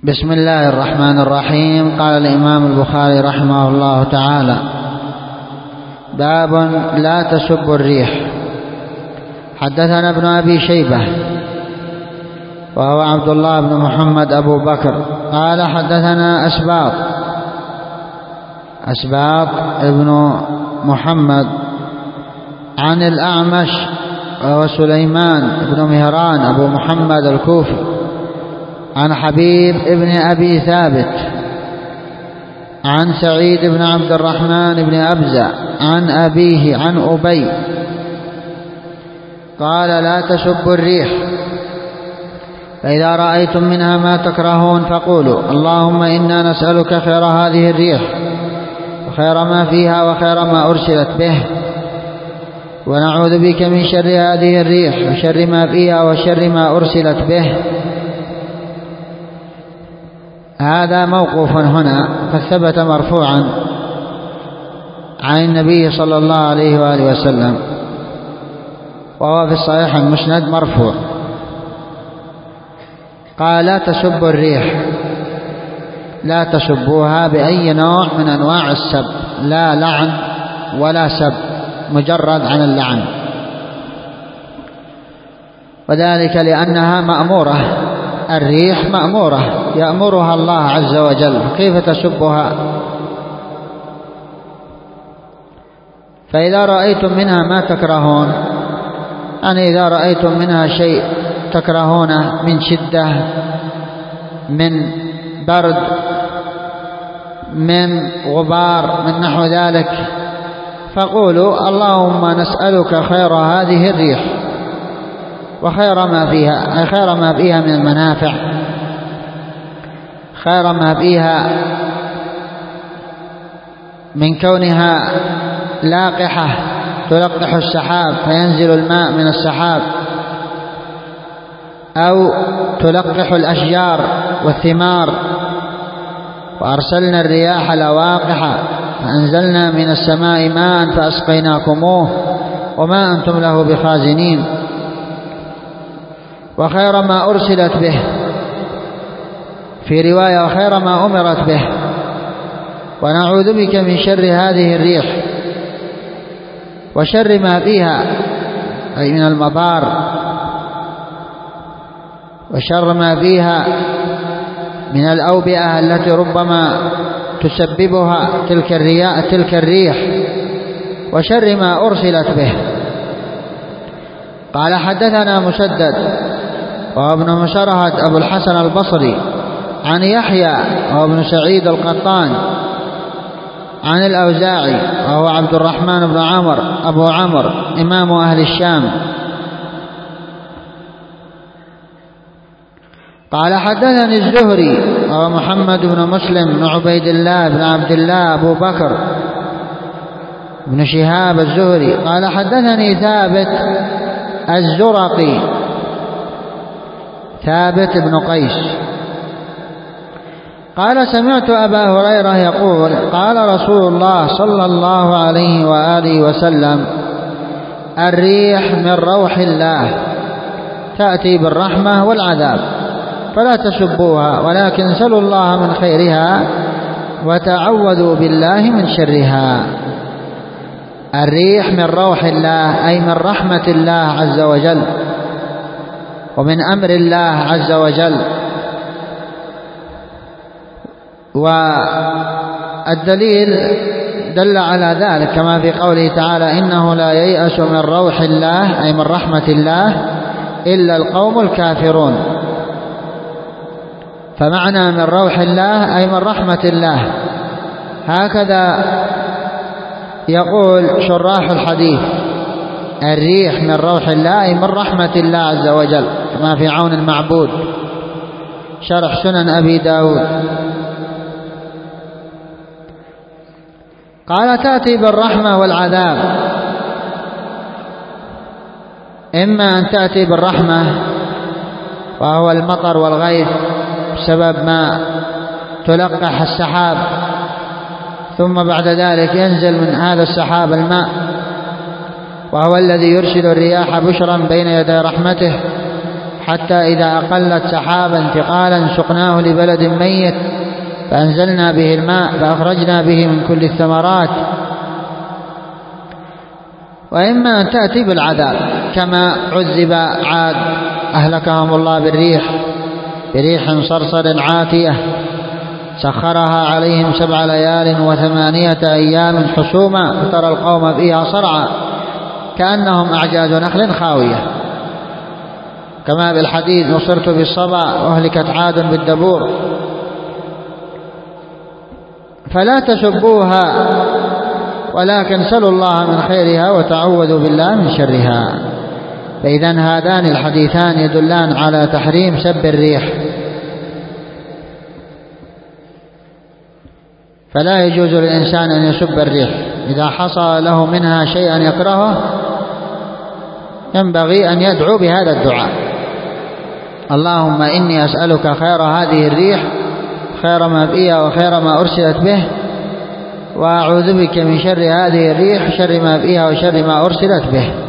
بسم الله الرحمن الرحيم. قال الإمام البخاري رحمه الله تعالى: باب لا تسب الريح. حدثنا ابن أبي شيبة وهو عبد الله بن محمد أبو بكر قال حدثنا أسباط ابن محمد عن الأعمش وهو سليمان بن مهران أبو محمد الكوفي عن حبيب ابن أبي ثابت عن سعيد بن عبد الرحمن بن أبزة عن أبيه عن أبي قال: لا تسبوا الريح، فإذا رأيتم منها ما تكرهون فقولوا: اللهم إنا نسألك خير هذه الريح وخير ما فيها وخير ما أرسلت به، ونعوذ بك من شر هذه الريح وشر ما فيها وشر ما أرسلت به. هذا موقوف هنا، فثبت مرفوعا عن النبي صلى الله عليه وآله وسلم، وهو في الصحيح المسند مرفوع. قال: لا تسبوا الريح، لا تسبوها بأي نوع من أنواع السب، لا لعن ولا سب، مجرد عن اللعن، وذلك لأنها مأمورة. الريح مأمورة يأمرها الله عز وجل، كيف تسبها؟ فإذا رأيتم منها ما تكرهون، يعني إذا رأيتم منها شيء تكرهونه من شدة، من برد، من غبار، من نحو ذلك، فقولوا: اللهم نسألك خير هذه الريح وخير ما فيها، أي خير ما فيها من المنافع، خير ما فيها من كونها لاقحة تلقح السحاب فينزل الماء من السحاب، أو تلقح الأشجار والثمار. وأرسلنا الرياح لواقح فأنزلنا من السماء ماء فأسقيناكموه وما أنتم له بخازنين. وخير ما أرسلت به، في رواية: وخير ما أمرت به. ونعوذ بك من شر هذه الريح وشر ما فيها، أي من المضار، وشر ما فيها من الأوبئة التي ربما تسببها تلك الريح، وشر ما أرسلت به. قال: حدثنا مسدد وابن مسرهد أبو الحسن البصري عن يحيى وابن سعيد القطان عن الأوزاعي وهو عبد الرحمن بن عمرو أبو عمرو إمام أهل الشام قال: حدثني الزهري وهو محمد بن مسلم بن عبيد الله بن عبد الله أبو بكر بن شهاب الزهري قال: حدثني ثابت الزرقي، ثابت بن قيس قال: سمعت أبا هريرة يقول: قال رسول الله صلى الله عليه وآله وسلم: الريح من روح الله تأتي بالرحمة والعذاب، فلا تسبوها، ولكن سلوا الله من خيرها وتعوذوا بالله من شرها. الريح من روح الله، أي من رحمة الله عز وجل ومن أمر الله عز وجل. والدليل دل على ذلك كما في قوله تعالى: إنه لا ييأس من روح الله، أي من رحمة الله، إلا القوم الكافرون. فمعنى من روح الله أي من رحمة الله. هكذا يقول شراح الحديث: الريح من روح الله أي من رحمة الله عز وجل، كما في عون المعبود شرح سنن أبي داود. قال: تأتي بالرحمة والعذاب، إما أن تأتي بالرحمة وهو المطر والغيث بسبب ما تلقح السحاب، ثم بعد ذلك ينزل من هذا السحاب الماء، وهو الذي يرسل الرياح بشرا بين يدي رحمته حتى إذا أقلت سحابا ثقالا سقناه لبلد ميت فأنزلنا به الماء فأخرجنا به من كل الثمرات. وإما أن تأتي بالعذاب كما عذب عاد أهلكهم الله بريح صرصر عاتية سخرها عليهم 7 ليال و8 أيام حسوما فترى القوم فيها صرعى كأنهم أعجاز نخل خاوية. كما بالحديث نصرت بالصبا وأهلكت عاد بالدبور. فلا تسبوها ولكن سلوا الله من خيرها وتعوذوا بالله من شرها. فإذا هذان الحديثان يدلان على تحريم سب الريح، فلا يجوز للإنسان أن يسب الريح. إذا حصل له منها شيئا يكرهه ينبغي أن يدعو بهذا الدعاء: اللهم إني أسألك خير هذه الريح، خير ما فيها وخير ما أرسلت به، وأعوذ بك من شر هذه الريح، شر ما فيها وشر ما أرسلت به.